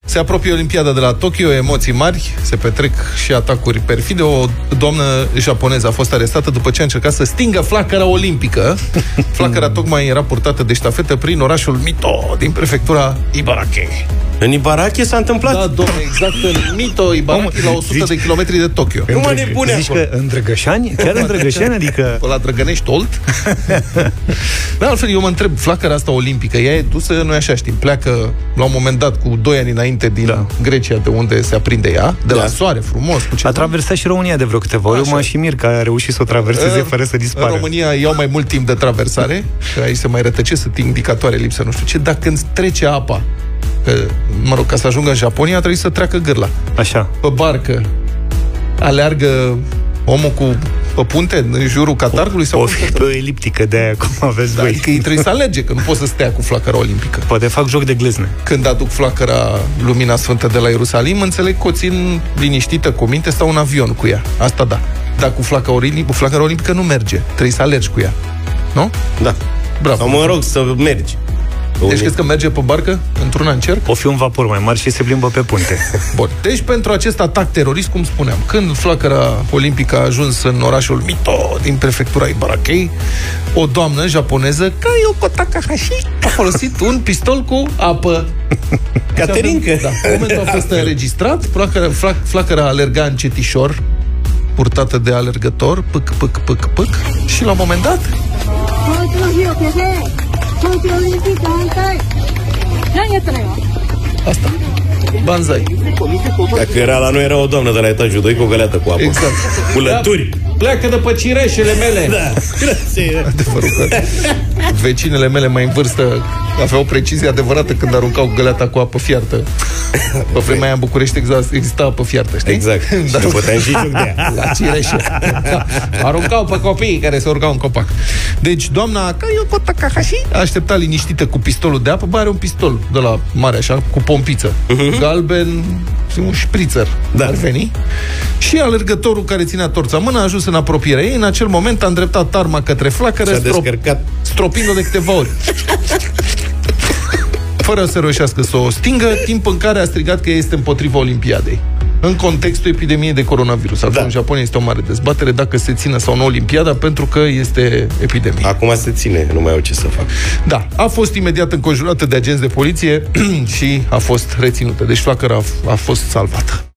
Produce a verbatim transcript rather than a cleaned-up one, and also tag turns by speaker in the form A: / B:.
A: Se apropie Olimpiada de la Tokyo, emoții mari, se petrec și atacuri perfide. O doamnă japoneză a fost arestată după ce a încercat să stingă flacăra olimpică. Flacăra tocmai era purtată de ștafetă prin orașul Mito, din prefectura Ibaraki.
B: În Ibaraki s-a întâmplat?
A: Da, domnule, exact în Mito, Ibaraki, la o sută de kilometri de Tokyo.
B: Nu mă nebune
C: Zici că în Drăgășani? Chiar în Drăgășani? Adică...
A: La Drăgănești Olt? Da, altfel, eu mă întreb, flacăra asta olimpică, ea e dusă, noi așa știm, pleacă la un moment dat cu doi ani înainte din da. Grecia, de unde se aprinde ea, de da. la soare, frumos. Cu
C: a traversat și România de vreo câteva ori. Eu mă și mir că a reușit să o traverseze fără să dispară.
A: În România iau mai mult timp de traversare, că aici se mai rătăce, sunt indicatoare lipsă, nu știu ce, dar când trece apa, că, mă rog, ca să ajungă în Japonia, trebuie să treacă gârla.
C: Așa.
A: Pe barcă aleargă omul cu pe punte, în jurul catargului? Sau
C: o fi pe o eliptică de aia, cum aveți
A: da,
C: voi.
A: Adică ei trebuie să alerge, că nu pot să stea cu flacăra olimpică.
C: Poate fac joc de glezne.
A: Când aduc flacăra Lumina Sfântă de la Ierusalim, înțeleg că o țin liniștită, cu minte, stau un avion cu ea. Asta da. Dar cu flacăra olimpică, flacăra olimpică nu merge. Trebuie să alergi cu ea. Nu?
B: Da.
A: Bravo.
B: Sau mă rog să mergi.
A: Deci crezi că merge pe barcă într-una în cerc?
C: O fi un vapor mai mare și se plimbă pe punte.
A: Bun. Deci pentru acest atac terorist, cum spuneam, când flacăra olimpică a ajuns în orașul Mito din prefectura Ibaraki, o doamnă japoneză, Kayoko Takahashi, a folosit un pistol cu apă.
B: Caterincă.
A: Da. În momentul a fost înregistrat, flacăra, flac, flacăra alerga încetișor, purtată de alergător, pâc, pâc, pâc, pâc, și la un moment dat asta. Banzai.
B: Dacă era la noi, era o doamnă de la etajul doi cu o găleată cu apă.
A: Exact.
B: Cu lături.
A: Pleacă de pe cireșele mele.
B: Da.
A: Adevărul că vecinele mele mai în vârstă aveau o precizie adevărată când aruncau găleata cu apă fiartă. Pe vremea aia în București exista apă fiartă, știi?
B: Exact. Dar nu puteam și joc de ea.
A: La cireșe. Da. Aruncau pe copiii care se urcau în copac. Deci doamna Kayoko Takahashi a așteptat liniștită cu pistolul de apă. Bă, are un pistol de la mare așa, cu pompiță. Uh-huh. Galben, un șprițăr. Da. Ar veni. Și alergătorul care ținea torța în mână a ajuns în apropierea ei. În acel moment a îndreptat arma către flacără,
B: s-a descărcat,
A: stropind-o de câteva ori. Fără să reușească să o stingă, timp în care a strigat că este împotriva Olimpiadei. În contextul epidemiei de coronavirus. Acum da. În Japonia este o mare dezbatere dacă se țină sau nu Olimpiada, pentru că este epidemie.
B: Acum se ține, nu mai au ce să fac.
A: Da, a fost imediat înconjurată de agenți de poliție și a fost reținută. Deci flacăra a, a fost salvată.